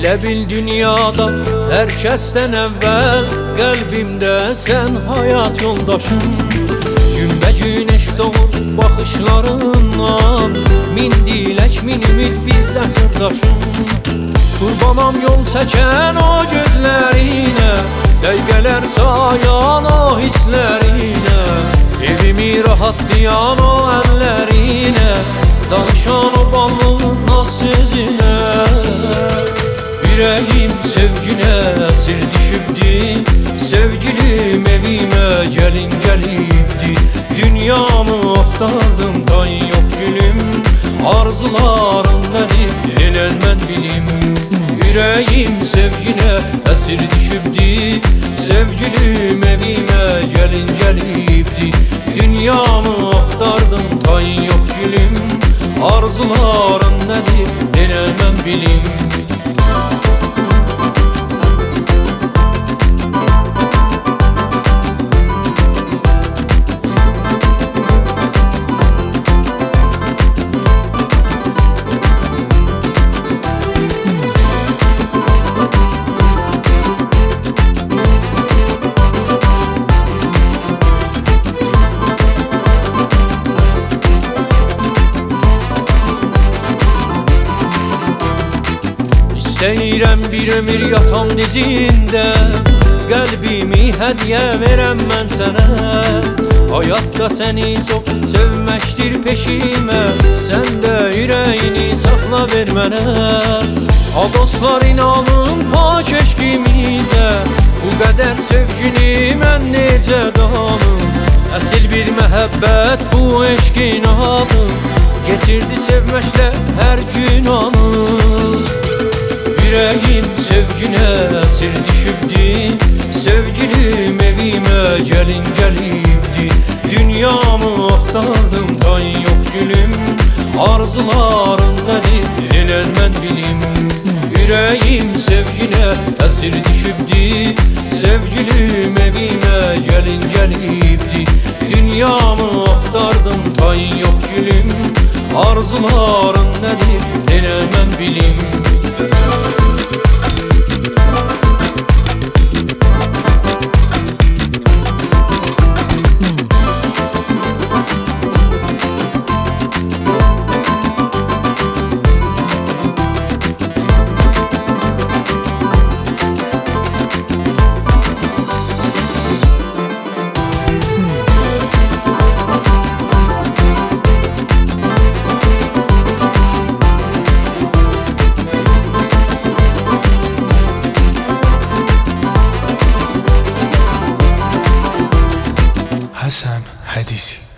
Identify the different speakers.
Speaker 1: Elə bil dünyada hər kəsdən əvvəl qəlbimdə sən hayat yoldaşım. Günbə-gün eşq doğur baxışlarından, min dilək, min ümid bizdə sırdaşım. Qurbanam yol çəkən o gözlərinə, dəqiqələr sayan o hisslərinə, evimi rahatlayan o əllərinə, danışan o ballı naz sözünə. Yüreğim sevgine esir düşübdi, sevgilim evime gelin gelibdi. Dünyamı axtardım, tay yok gülüm, arzularım nedir elən mən bilim. Yüreğim sevgine esir düşübdi, sevgilim evime gelin gelibdi. Dünyamı axtardım, tay yok gülüm, arzularım nedir elən mən bilim. İstəyirəm bir ömür yatam dizində, qəlbimi hədiyyə verəm mən sənə. Həyatda səni çox sevməkdir peşimə, sən də ürəyini saxla ver mənə. Ha dostlar inanın pak eşqimizə, bu qədər sevgini mən necə danım. Əsil bir məhəbbət bu eşqin adı, keçirdi sevməklə hər gün anı. Yüreğim sevgine esir düşübdi, sevgilim evime gelin gelibdi. Dünyamı axtardım, tay yok gülüm, arzularım nedir elən mən bilim. Yüreğim sevgine esir düşübdi, sevgilim evime gelin gelibdi. Dünyamı axtardım, tay yok gülüm, arzularım nedir elən mən bilim.
Speaker 2: Hasan Hadisi.